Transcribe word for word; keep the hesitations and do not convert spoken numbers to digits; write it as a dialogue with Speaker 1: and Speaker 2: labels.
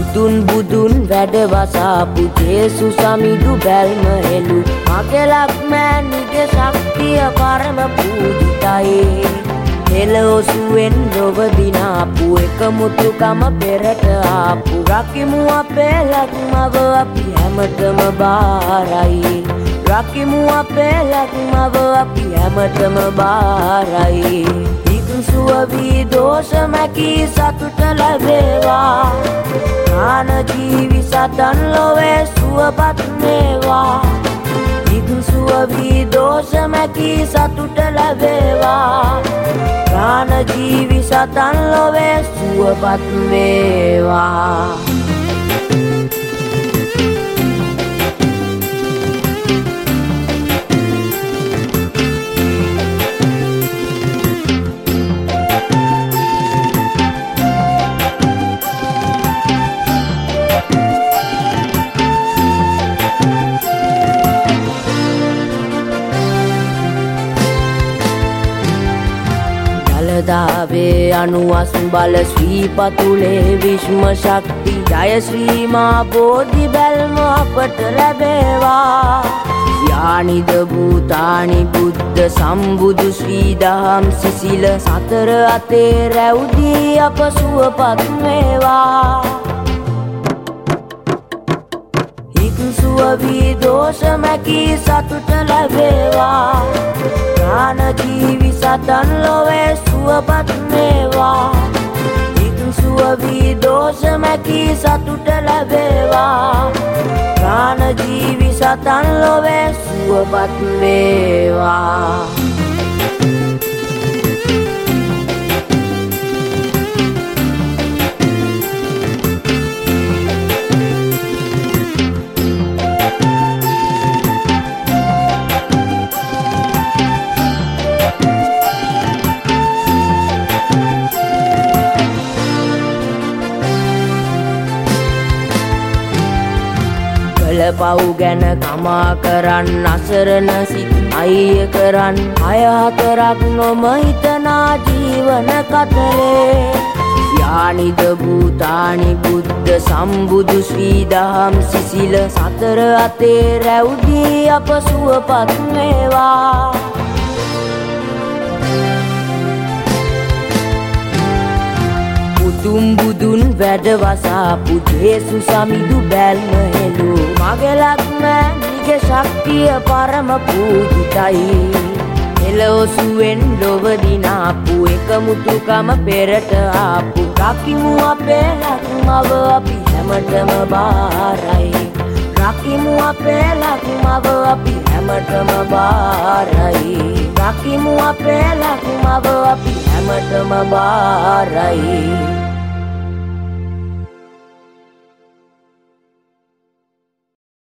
Speaker 1: උතුන් බුදුන් වැඩ වසාපු ජේසුස් සමිඳු බැල්ම හෙළු මගලක් මෑණිගේ ශක්තිය පරම පූජිතයි. හෙළ ඔසුවෙන් ලොව දිනාපු එකමුතුකම පෙරට ආපු රකිමු අපේ ලක්මව අපි හැමතම බාරයි. රකිමු අපේ ලක්මව අපි හැමතම බාරයි. ඉක්සුව වී දෝෂ මැකී සතුට ලැබේවා. ඥාන ජීවි සතන් ලොවේ සුවපත් වේවා. ඉක්සුව වී දෝෂ මැකී සතුට ලැබේවා. ඥාන ජීවි සතන් ලොවේ සුවපත් වේවා. දාවේ අනුවස් බල ශ්‍රී පතුලේ විශ්ම ශක්ති ජය ශ්‍රී මා බෝධි බැල්ම අපට ලැබේවා. යානිද භූතානි බුද්ධ සම්බුදු ශ්‍රී දහම් සිසිල සතර අතේ රැවුදී අප සුවපත් වේවා. ඉක්සුව වී දෝෂ මැකී සතුට ලැබේවා. ඥාන ජීවි සතන් ලොවේ සුවපත් වේවා. ඉක්සුව වී දෝෂ මැකී සතුට ලැබේවා. ඥාන ජීවි සතන් ලොවේ සුවපත් වේවා. පව් ගැන කමා කරන්න අසරණ සිත් අයිය කරන්න අය හතරක් නොම හිතනා ජීවන කතරේ. යානිද භූතානි බුද්ධ සම්බුදු ශ්‍රී දහම් සිසිල සතර අතේ රැවුදී අප සුවපත් වේවා. උතුම් බුදුන් වැඩ වසාපු ජේසුස් සමිඳු බැල්ම හෙළු මගලක් මෑණිගේ ශක්තිය පරම පූජිතයි. හෙළ ඔසුවෙන් ලොව දිනාපු එකමුතුකම පෙරට ආපු රකිමු අපේ ලක්මව අපි හැමතම බාරයි. රකිමු අපේ ලක්මව අපි හැමතම බාරයි. රකිමු අපේ ලක්මව අපි හැමතම බාරයි.